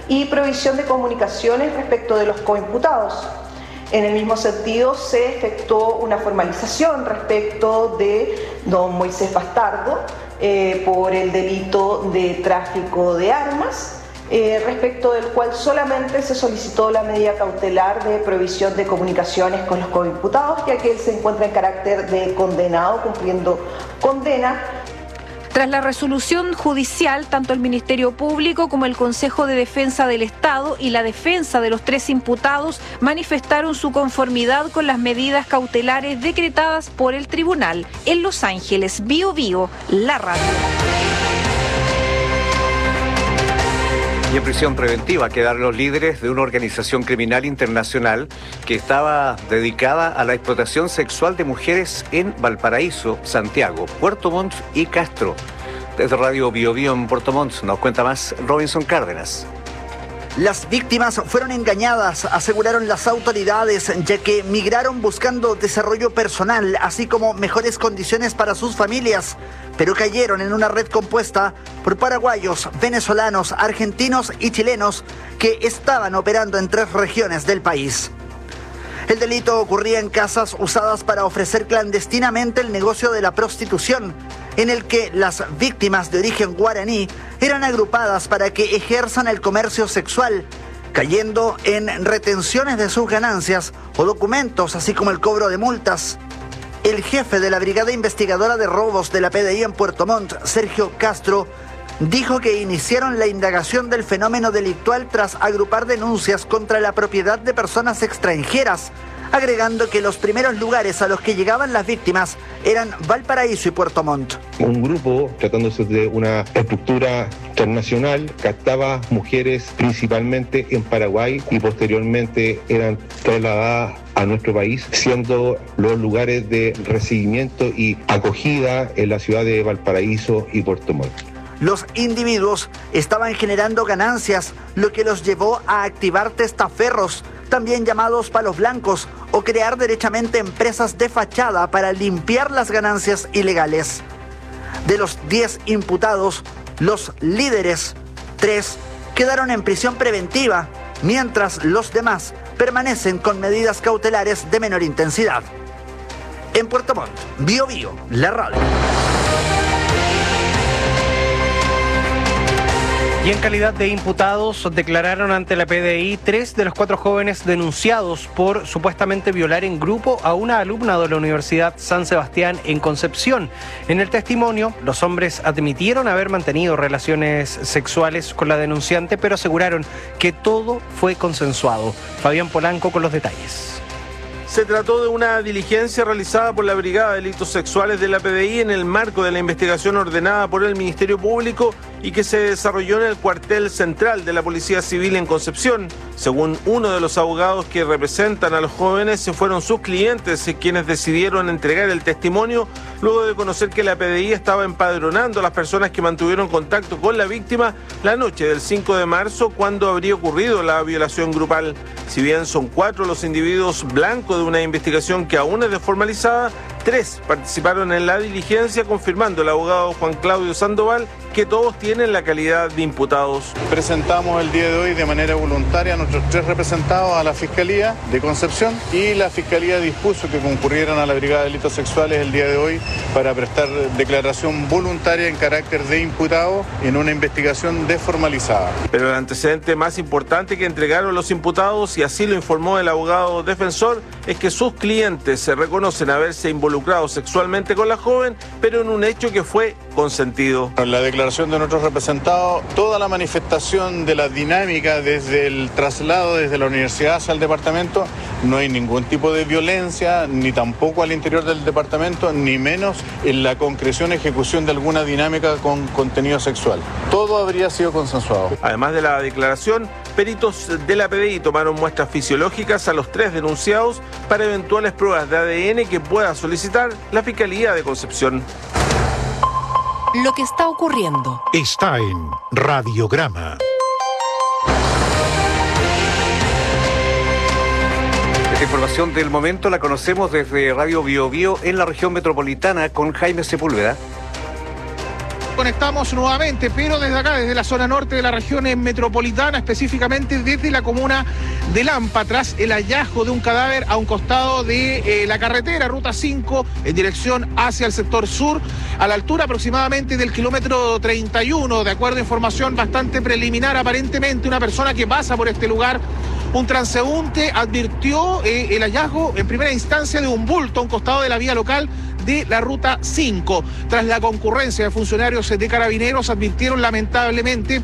y provisión de comunicaciones respecto de los coimputados. En el mismo sentido, se efectuó una formalización respecto de don Moisés Bastardo por el delito de tráfico de armas, respecto del cual solamente se solicitó la medida cautelar de provisión de comunicaciones con los coimputados, ya que él se encuentra en carácter de condenado, cumpliendo condena. Tras la resolución judicial, tanto el Ministerio Público como el Consejo de Defensa del Estado y la defensa de los 3 imputados manifestaron su conformidad con las medidas cautelares decretadas por el tribunal. En Los Ángeles, Bío Bío, la radio. Y en prisión preventiva quedaron los líderes de una organización criminal internacional que estaba dedicada a la explotación sexual de mujeres en Valparaíso, Santiago, Puerto Montt y Castro. Desde Radio Bío Bío en Puerto Montt nos cuenta más Robinson Cárdenas. Las víctimas fueron engañadas, aseguraron las autoridades, ya que migraron buscando desarrollo personal, así como mejores condiciones para sus familias, pero cayeron en una red compuesta por paraguayos, venezolanos, argentinos y chilenos que estaban operando en 3 regiones del país. El delito ocurría en casas usadas para ofrecer clandestinamente el negocio de la prostitución, en el que las víctimas de origen guaraní eran agrupadas para que ejerzan el comercio sexual, cayendo en retenciones de sus ganancias o documentos, así como el cobro de multas. El jefe de la Brigada Investigadora de Robos de la PDI en Puerto Montt, Sergio Castro, dijo que iniciaron la indagación del fenómeno delictual tras agrupar denuncias contra la propiedad de personas extranjeras, agregando que los primeros lugares a los que llegaban las víctimas eran Valparaíso y Puerto Montt. Un grupo, tratándose de una estructura internacional, captaba mujeres principalmente en Paraguay y posteriormente eran trasladadas a nuestro país, siendo los lugares de recibimiento y acogida en la ciudad de Valparaíso y Puerto Montt. Los individuos estaban generando ganancias, lo que los llevó a activar testaferros, también llamados palos blancos, o crear derechamente empresas de fachada para limpiar las ganancias ilegales. De los 10 imputados, los líderes, 3, quedaron en prisión preventiva, mientras los demás permanecen con medidas cautelares de menor intensidad. En Puerto Montt, Bío Bío, la radio. Y en calidad de imputados declararon ante la PDI 3 de los 4 jóvenes denunciados por supuestamente violar en grupo a una alumna de la Universidad San Sebastián en Concepción. En el testimonio, los hombres admitieron haber mantenido relaciones sexuales con la denunciante, pero aseguraron que todo fue consensuado. Fabián Polanco con los detalles. Se trató de una diligencia realizada por la Brigada de Delitos Sexuales de la PDI en el marco de la investigación ordenada por el Ministerio Público y que se desarrolló en el cuartel central de la Policía Civil en Concepción. Según uno de los abogados que representan a los jóvenes, fueron sus clientes quienes decidieron entregar el testimonio luego de conocer que la PDI estaba empadronando a las personas que mantuvieron contacto con la víctima la noche del 5 de marzo, cuando habría ocurrido la violación grupal. Si bien son 4 los individuos blancos de una investigación que aún es desformalizada, 3 participaron en la diligencia, confirmando el abogado Juan Claudio Sandoval que todos tienen la calidad de imputados. Presentamos el día de hoy de manera voluntaria a nuestros 3 representados a la Fiscalía de Concepción, y la Fiscalía dispuso que concurrieran a la Brigada de Delitos Sexuales el día de hoy para prestar declaración voluntaria en carácter de imputado en una investigación desformalizada. Pero el antecedente más importante que entregaron los imputados, y así lo informó el abogado defensor, es que sus clientes se reconocen haberse involucrado sexualmente con la joven, pero en un hecho que fue consentido. En la declaración de nuestros representados, toda la manifestación de la dinámica desde el traslado desde la universidad hacia el departamento, no hay ningún tipo de violencia, ni tampoco al interior del departamento, ni menos en la concreción, ejecución de alguna dinámica con contenido sexual. Todo habría sido consensuado. Además de la declaración, peritos de la PDI tomaron muestras fisiológicas a los 3 denunciados para eventuales pruebas de ADN que pueda solicitar la Fiscalía de Concepción. Lo que está ocurriendo está en Radiograma. Esta información del momento la conocemos desde Radio Bío Bío en la región metropolitana con Jaime Sepúlveda. conectamos nuevamente, pero desde acá, desde la zona norte de la región metropolitana, específicamente desde la comuna de Lampa, tras el hallazgo de un cadáver a un costado de la carretera Ruta 5 en dirección hacia el sector sur, a la altura aproximadamente del kilómetro 31, de acuerdo a información bastante preliminar. Aparentemente una persona que pasa por este lugar, un transeúnte, advirtió el hallazgo en primera instancia de un bulto a un costado de la vía local de la Ruta 5. Tras la concurrencia de funcionarios de Carabineros, advirtieron lamentablemente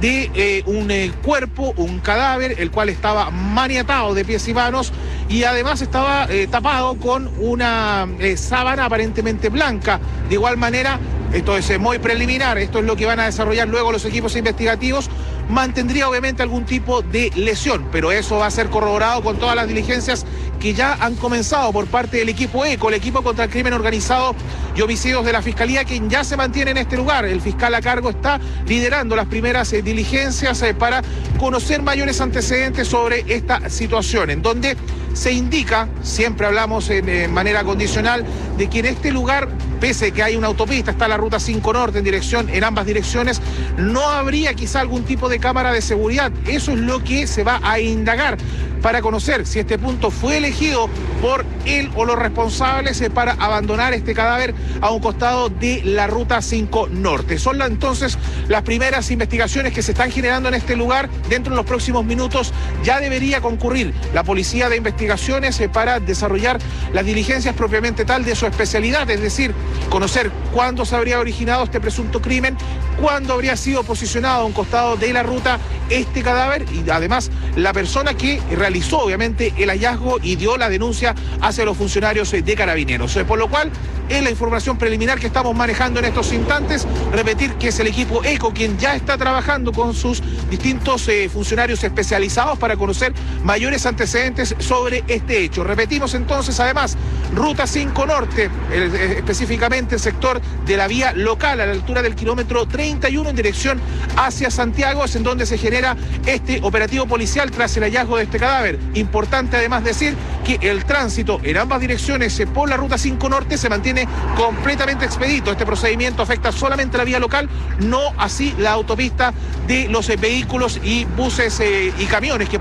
de un cuerpo, un cadáver, el cual estaba maniatado de pies y manos y además estaba tapado con una sábana aparentemente blanca. De igual manera, esto es muy preliminar, esto es lo que van a desarrollar luego los equipos investigativos, mantendría obviamente algún tipo de lesión, pero eso va a ser corroborado con todas las diligencias que ya han comenzado por parte del equipo ECO, el equipo contra el crimen organizado y homicidios de la Fiscalía, quien ya se mantiene en este lugar. El fiscal a cargo está liderando las primeras diligencias para conocer mayores antecedentes sobre esta situación, en donde se indica, siempre hablamos en manera condicional, de que en este lugar, pese a que hay una autopista, está la Ruta 5 Norte en ambas direcciones, no habría quizá algún tipo de cámara de seguridad. Eso es lo que se va a indagar para conocer si este punto fue elegido por él o los responsables para abandonar este cadáver a un costado de la Ruta 5 Norte. Son entonces las primeras investigaciones que se están generando en este lugar. Dentro de los próximos minutos ya debería concurrir la Policía de Investigaciones para desarrollar las diligencias propiamente tal de su especialidad, es decir, conocer cuándo se habría originado este presunto crimen, cuándo habría sido posicionado a un costado de la ruta este cadáver y además la persona que realizó obviamente el hallazgo y dio la denuncia hacia los funcionarios de Carabineros. Por lo cual, es la información preliminar que estamos manejando en estos instantes. Repetir que es el equipo ECO quien ya está trabajando con sus distintos funcionarios especializados para conocer mayores antecedentes sobre este hecho. Repetimos entonces, además, Ruta 5 Norte, específicamente el sector de la vía local a la altura del kilómetro 31 en dirección hacia Santiago, es en donde se genera este operativo policial tras el hallazgo de este cadáver. Importante además decir que el tránsito en ambas direcciones por la Ruta 5 Norte se mantiene completamente expedito. Este procedimiento afecta solamente la vía local, no así la autopista de los vehículos y buses y camiones que